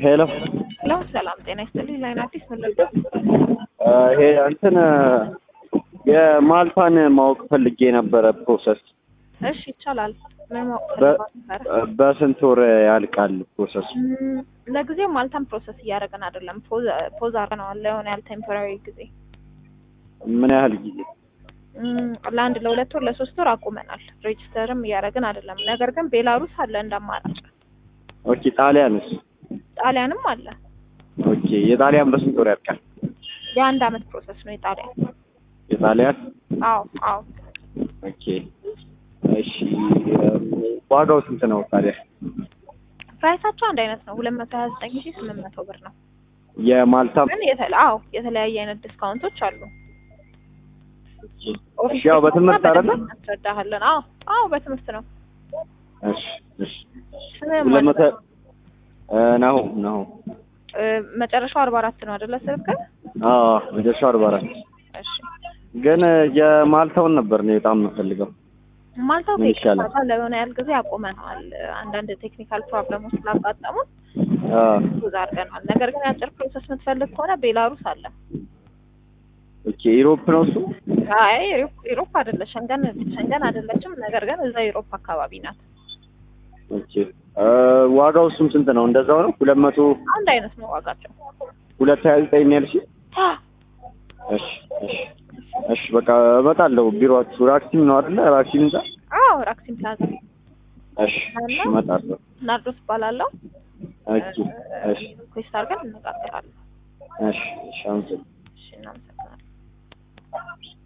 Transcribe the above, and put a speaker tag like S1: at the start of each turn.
S1: ሄሎ
S2: ሰላም ጤና ይስጥልኝ። ላይን አዲስ ምን ልበል?
S1: ይሄ እንትን የማልታን ማወቅ ፈልጌ ነበረ ፕሮሰስ።
S2: እሺ ይቻላል። ምን ማወቅ ፈልጋለሁ?
S1: በስንት ወር ያልቃል ፕሮሰስ?
S2: ለጊዜው ማልታን ፕሮሰስ እያደረግን አይደለም። ፖዝ አድርገነዋል ለሆነ ያህል ቴምፖራሪ ጊዜ።
S1: ምን ያህል ጊዜ?
S2: ለአንድ ለሁለት ወር ለሶስት ወር አቁመናል። ሬጅስተርም እያደረግን አይደለም። ነገር ግን ቤላሩስ አለ እንደማራጭ።
S1: ኦኬ ጣሊያንስ?
S2: ጣሊያንም አለ።
S1: ኦኬ የጣሊያን በስንት ወር ያልቃል?
S2: የአንድ አመት ፕሮሰስ ነው የጣሊያን።
S1: የጣሊያን?
S2: አዎ።
S1: ኦኬ እሺ ዋጋው ስንት ነው ታዲያ?
S2: ፕራይሳቸው አንድ አይነት ነው። 229800 ብር ነው።
S1: የማልታ
S2: ግን የተለያየ አይነት ዲስካውንቶች አሉ።
S1: ያው በትምህርት አይደለ?
S2: አስረዳሃለን። አዎ በትምህርት ነው።
S1: እሺ ነው
S2: መጨረሻው 44 ነው አይደለ? ስልክ
S1: መጨረሻው 44።
S2: እሺ
S1: ግን የማልታውን ነበር ነው በጣም የምፈልገው።
S2: ማልታው ለሆነ ያህል ጊዜ አቆመናል። አንዳንድ ቴክኒካል ፕሮብለሞች ስላጋጠሙን ብዙ አድርገናል። ነገር ግን አጭር ፕሮሰስ የምትፈልግ ከሆነ ቤላሩስ አለ።
S1: ኦኬ ኢሮፕ ነው እሱ?
S2: አይ ኢሮፕ አይደለም፣ ሸንገን አይደለችም። ነገር ግን እዛ ኢሮፕ አካባቢ ናት።
S1: ኦኬ ዋጋው እሱም ስንት ነው? እንደዛው ነው 200?
S2: አንድ አይነት ነው ዋጋቸው።
S1: 229 ያልሽ? እሺ በቃ እመጣለሁ። ቢሮአችሁ ራክሲም ነው አይደለ? ራክሲም እንዛ?
S2: ራክሲም ፕላዛ።
S1: እሺ እመጣለሁ።
S2: ናርዶስ እባላለሁ።
S1: እሺ
S2: ኩዌስት አድርገን እንነጋገራለን።
S1: እሺ እናመሰግናለን።